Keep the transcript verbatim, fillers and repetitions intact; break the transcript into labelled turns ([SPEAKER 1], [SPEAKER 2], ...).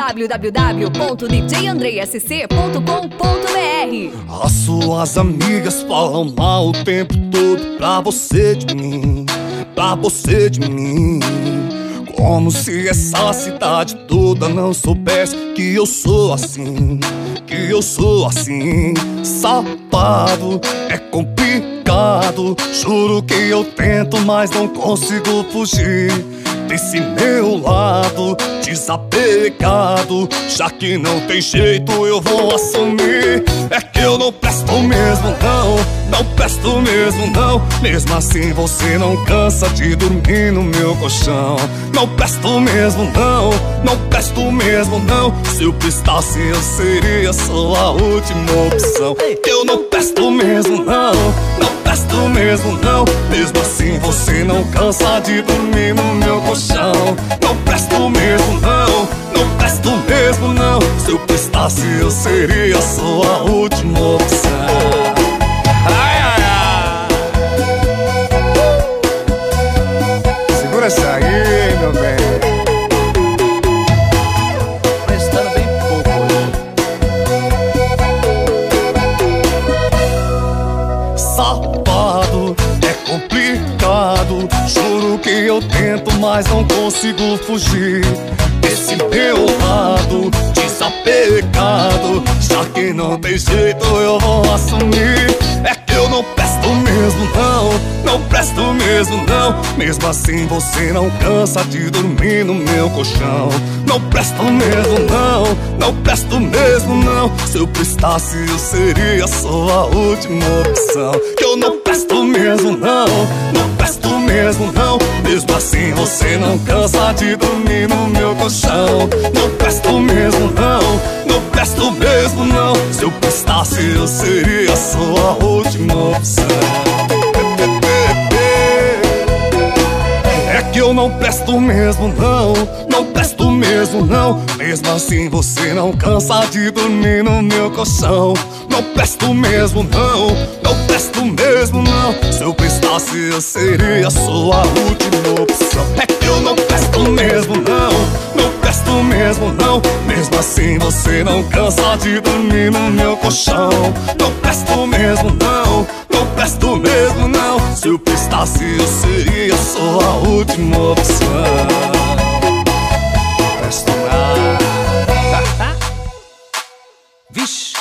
[SPEAKER 1] w w w ponto d j andrei s c ponto com ponto b r.
[SPEAKER 2] As suas amigas falam mal o tempo todo pra você de mim, pra você de mim. Como se essa cidade toda não soubesse que eu sou assim, que eu sou assim. Safado, é complicado. Juro que eu tento, mas não consigo fugir desse meu lado desapegado. Já que não tem jeito, eu vou assumir. É que eu não presto mesmo, não, não presto mesmo, não. Mesmo assim você não cansa de dormir no meu colchão. Não presto mesmo, não, não presto mesmo, não. Se eu prestasse eu seria sua última opção. Eu não presto mesmo, não, não presto mesmo, não. Mesmo assim você não cansa de dormir no meu colchão. Não presto mesmo, não, não presto mesmo, não. Se eu prestasse eu seria sua última opção. Ai, ai, ai. Segura essa aí, meu bem. Prestando bem pouco hoje. Safado, é complicado. Juro que eu tento, mas não consigo fugir desse meu lado desapegado. Já que não tem jeito, eu vou assumir. É que eu não presto mesmo, não, não presto mesmo, não. Mesmo assim você não cansa de dormir no meu colchão. Não presto mesmo, não, não presto mesmo, não. Se eu prestasse eu seria sua última opção. Que eu não presto mesmo, não, não presto mesmo, não. Mesmo assim você não cansa de dormir no meu colchão. Não presto mesmo, não, não presto mesmo, não. Se eu prestasse eu seria sua última opção. É que eu não presto mesmo, não, não presto mesmo, não. Mesmo assim você não cansa de dormir no meu colchão. Não presto mesmo, não, não presto mesmo, não. Se eu prestasse eu seria sua última opção. É que eu não presto mesmo, não, não presto mesmo, não. Mesmo assim você não cansa de dormir no meu colchão. Não presto mesmo, não, não presto mesmo, não. Se eu prestasse eu seria sua última opção. Presto nada. Vixe.